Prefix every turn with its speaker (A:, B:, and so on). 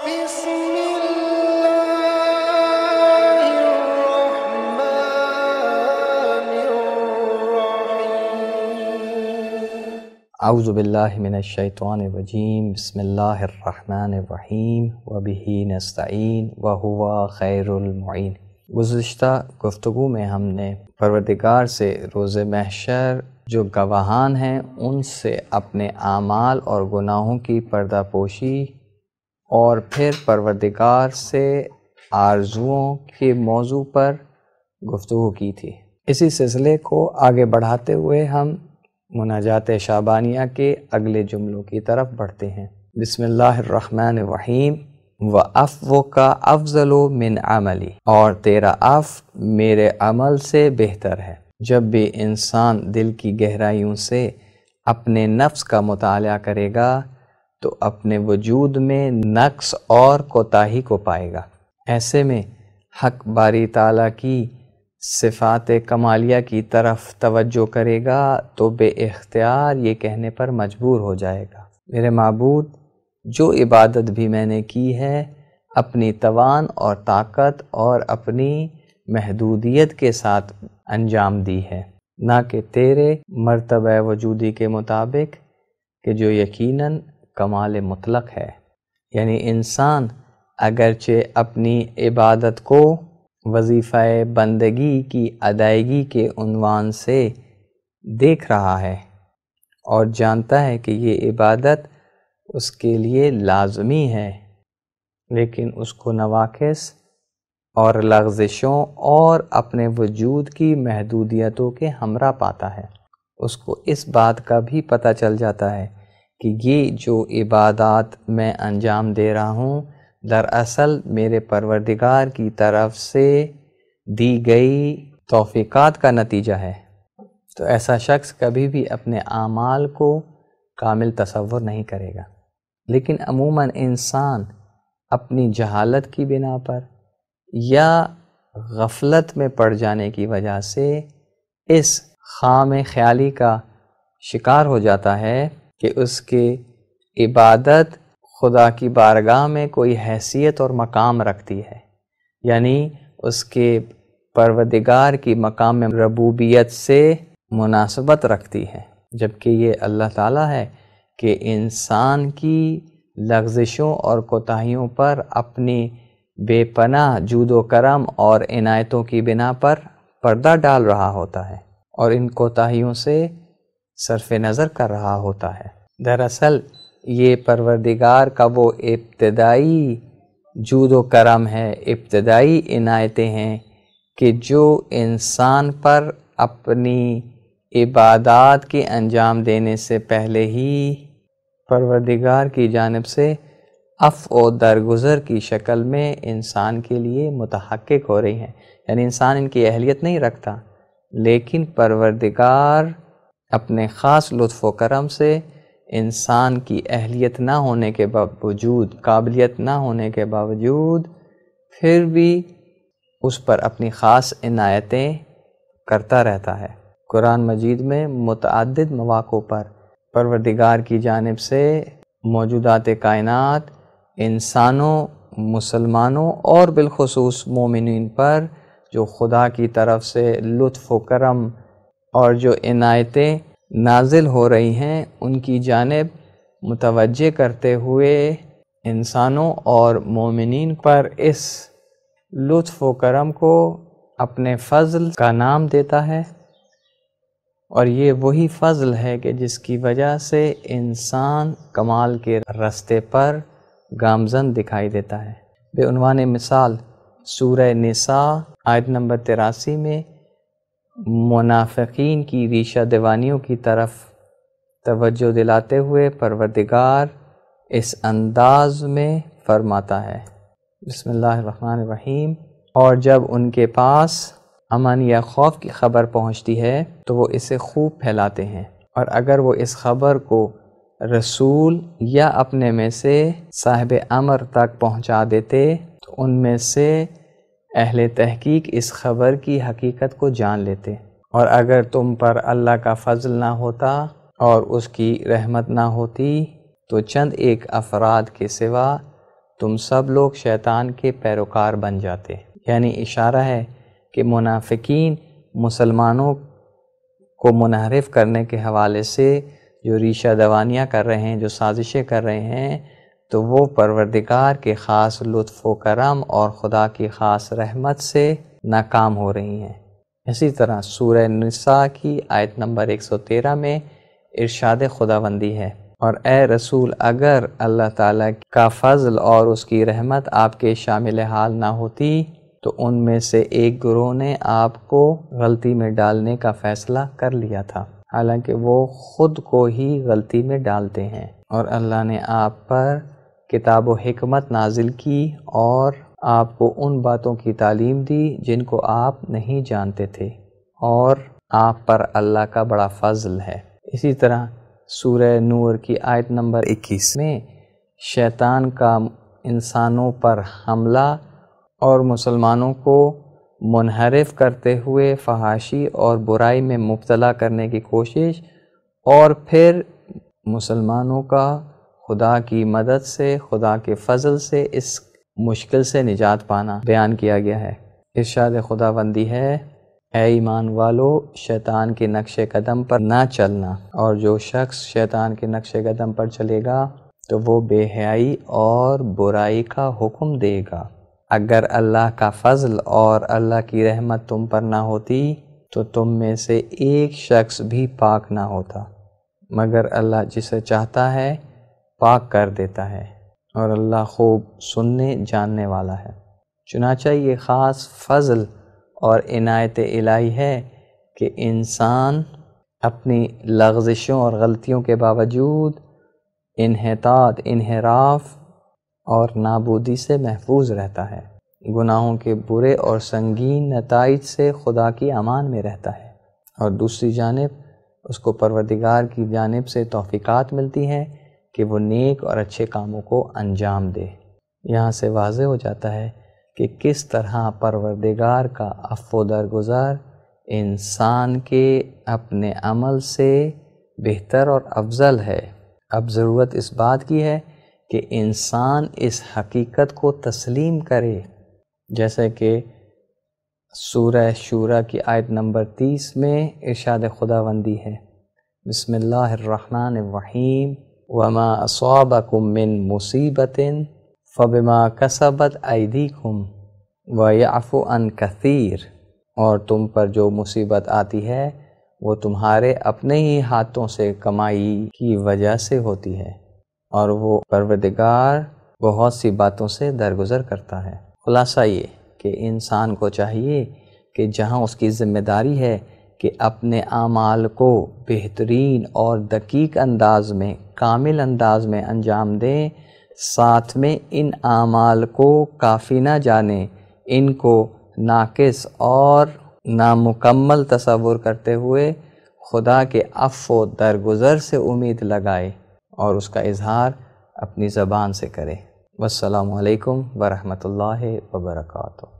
A: بسم الله الرحمن الرحيم
B: اعوذ باللہ من الشیطان الرجیم بسم اللہ الرحمن الرحیم وبہ نستعین وہو خیر المعین۔ گزشتہ گفتگو میں ہم نے پروردگار سے روز محشر جو گواہان ہیں ان سے اپنے اعمال اور گناہوں کی پردہ پوشی اور پھر پروردگار سے آرزوؤں کے موضوع پر گفتگو کی تھی۔ اسی سلسلے کو آگے بڑھاتے ہوئے ہم مناجات شعبانیہ کے اگلے جملوں کی طرف بڑھتے ہیں۔ بسم اللہ الرحمن الرحیم وَعَفْوُكَ أَفْضَلُ مِنْ عَمَلِي، اور تیرا عفو میرے عمل سے بہتر ہے۔ جب بھی انسان دل کی گہرائیوں سے اپنے نفس کا مطالعہ کرے گا تو اپنے وجود میں نقص اور کوتاہی کو پائے گا۔ ایسے میں حق باری تعالیٰ کی صفات کمالیہ کی طرف توجہ کرے گا تو بے اختیار یہ کہنے پر مجبور ہو جائے گا، میرے معبود جو عبادت بھی میں نے کی ہے اپنی توان اور طاقت اور اپنی محدودیت کے ساتھ انجام دی ہے، نہ کہ تیرے مرتبہ وجودی کے مطابق کہ جو یقیناً کمال مطلق ہے۔ یعنی انسان اگرچہ اپنی عبادت کو وظیفہ بندگی کی ادائیگی کے عنوان سے دیکھ رہا ہے اور جانتا ہے کہ یہ عبادت اس کے لیے لازمی ہے، لیکن اس کو نواقص اور لغزشوں اور اپنے وجود کی محدودیتوں کے ہمراہ پاتا ہے۔ اس کو اس بات کا بھی پتہ چل جاتا ہے کہ یہ جو عبادات میں انجام دے رہا ہوں دراصل میرے پروردگار کی طرف سے دی گئی توفیقات کا نتیجہ ہے، تو ایسا شخص کبھی بھی اپنے اعمال کو کامل تصور نہیں کرے گا۔ لیکن عموماً انسان اپنی جہالت کی بنا پر یا غفلت میں پڑ جانے کی وجہ سے اس خام خیالی کا شکار ہو جاتا ہے کہ اس کے عبادت خدا کی بارگاہ میں کوئی حیثیت اور مقام رکھتی ہے، یعنی اس کے پروردگار کی مقام ربوبیت سے مناسبت رکھتی ہے، جبکہ یہ اللہ تعالیٰ ہے کہ انسان کی لغزشوں اور کوتاہیوں پر اپنی بے پناہ جود و کرم اور عنایتوں کی بنا پر پردہ ڈال رہا ہوتا ہے اور ان کوتاہیوں سے صرف نظر کر رہا ہوتا ہے۔ دراصل یہ پروردگار کا وہ ابتدائی جود و کرم ہے، ابتدائی عنایتیں ہیں کہ جو انسان پر اپنی عبادات کے انجام دینے سے پہلے ہی پروردگار کی جانب سے عفو و درگزر کی شکل میں انسان کے لیے متحقق ہو رہی ہیں۔ یعنی انسان ان کی اہلیت نہیں رکھتا، لیکن پروردگار اپنے خاص لطف و کرم سے انسان کی اہلیت نہ ہونے کے باوجود، قابلیت نہ ہونے کے باوجود پھر بھی اس پر اپنی خاص عنایتیں کرتا رہتا ہے۔ قرآن مجید میں متعدد مواقع پر پروردگار کی جانب سے موجودات کائنات، انسانوں، مسلمانوں اور بالخصوص مومنین پر جو خدا کی طرف سے لطف و کرم اور جو عنایتیں نازل ہو رہی ہیں ان کی جانب متوجہ کرتے ہوئے انسانوں اور مومنین پر اس لطف و کرم کو اپنے فضل کا نام دیتا ہے، اور یہ وہی فضل ہے کہ جس کی وجہ سے انسان کمال کے راستے پر گامزن دکھائی دیتا ہے۔ بے عنوان مثال سورہ نساء آیت نمبر 83 میں منافقین کی ریشہ دیوانیوں کی طرف توجہ دلاتے ہوئے پروردگار اس انداز میں فرماتا ہے، بسم اللہ الرحمن الرحیم، اور جب ان کے پاس امن یا خوف کی خبر پہنچتی ہے تو وہ اسے خوب پھیلاتے ہیں، اور اگر وہ اس خبر کو رسول یا اپنے میں سے صاحب امر تک پہنچا دیتے تو ان میں سے اہل تحقیق اس خبر کی حقیقت کو جان لیتے، اور اگر تم پر اللہ کا فضل نہ ہوتا اور اس کی رحمت نہ ہوتی تو چند ایک افراد کے سوا تم سب لوگ شیطان کے پیروکار بن جاتے۔ یعنی اشارہ ہے کہ منافقین مسلمانوں کو منحرف کرنے کے حوالے سے جو ریشہ دوانیاں کر رہے ہیں، جو سازشیں کر رہے ہیں، تو وہ پروردگار کے خاص لطف و کرم اور خدا کی خاص رحمت سے ناکام ہو رہی ہیں۔ اسی طرح سورہ نساء کی آیت نمبر 113 میں ارشاد خداوندی ہے، اور اے رسول اگر اللہ تعالیٰ کا فضل اور اس کی رحمت آپ کے شامل حال نہ ہوتی تو ان میں سے ایک گروہ نے آپ کو غلطی میں ڈالنے کا فیصلہ کر لیا تھا، حالانکہ وہ خود کو ہی غلطی میں ڈالتے ہیں، اور اللہ نے آپ پر کتاب و حکمت نازل کی اور آپ کو ان باتوں کی تعلیم دی جن کو آپ نہیں جانتے تھے، اور آپ پر اللہ کا بڑا فضل ہے۔ اسی طرح سورہ نور کی آیت نمبر 21 میں شیطان کا انسانوں پر حملہ اور مسلمانوں کو منحرف کرتے ہوئے فحاشی اور برائی میں مبتلا کرنے کی کوشش، اور پھر مسلمانوں کا خدا کی مدد سے، خدا کے فضل سے اس مشکل سے نجات پانا بیان کیا گیا ہے۔ ارشاد خداوندی ہے، اے ایمان والو، شیطان کے نقش قدم پر نہ چلنا، اور جو شخص شیطان کے نقش قدم پر چلے گا تو وہ بے حیائی اور برائی کا حکم دے گا۔ اگر اللہ کا فضل اور اللہ کی رحمت تم پر نہ ہوتی تو تم میں سے ایک شخص بھی پاک نہ ہوتا، مگر اللہ جسے چاہتا ہے پاک کر دیتا ہے، اور اللہ خوب سننے جاننے والا ہے۔ چنانچہ یہ خاص فضل اور عنایت الہی ہے کہ انسان اپنی لغزشوں اور غلطیوں کے باوجود انحطاط، انحراف اور نابودی سے محفوظ رہتا ہے، گناہوں کے برے اور سنگین نتائج سے خدا کی امان میں رہتا ہے، اور دوسری جانب اس کو پروردگار کی جانب سے توفیقات ملتی ہیں کہ وہ نیک اور اچھے کاموں کو انجام دے۔ یہاں سے واضح ہو جاتا ہے کہ کس طرح پروردگار کا عفو درگزر انسان کے اپنے عمل سے بہتر اور افضل ہے۔ اب ضرورت اس بات کی ہے کہ انسان اس حقیقت کو تسلیم کرے، جیسے کہ سورہ شورى کی آیت نمبر 30 میں ارشاد خداوندی ہے، بسم اللہ الرحمن الرحیم، وما اصابکم من مصیبت فبما کسبت ایدیکم ویعفو عن کثیر، اور تم پر جو مصیبت آتی ہے وہ تمہارے اپنے ہی ہاتھوں سے کمائی کی وجہ سے ہوتی ہے، اور وہ پروردگار بہت سی باتوں سے درگزر کرتا ہے۔ خلاصہ یہ کہ انسان کو چاہیے کہ جہاں اس کی ذمہ داری ہے کہ اپنے اعمال کو بہترین اور دقیق انداز میں، کامل انداز میں انجام دیں، ساتھ میں ان اعمال کو کافی نہ جانیں، ان کو ناقص اور نامکمل تصور کرتے ہوئے خدا کے عفو درگزر سے امید لگائے اور اس کا اظہار اپنی زبان سے کرے۔ والسلام علیکم ورحمۃ اللہ وبرکاتہ۔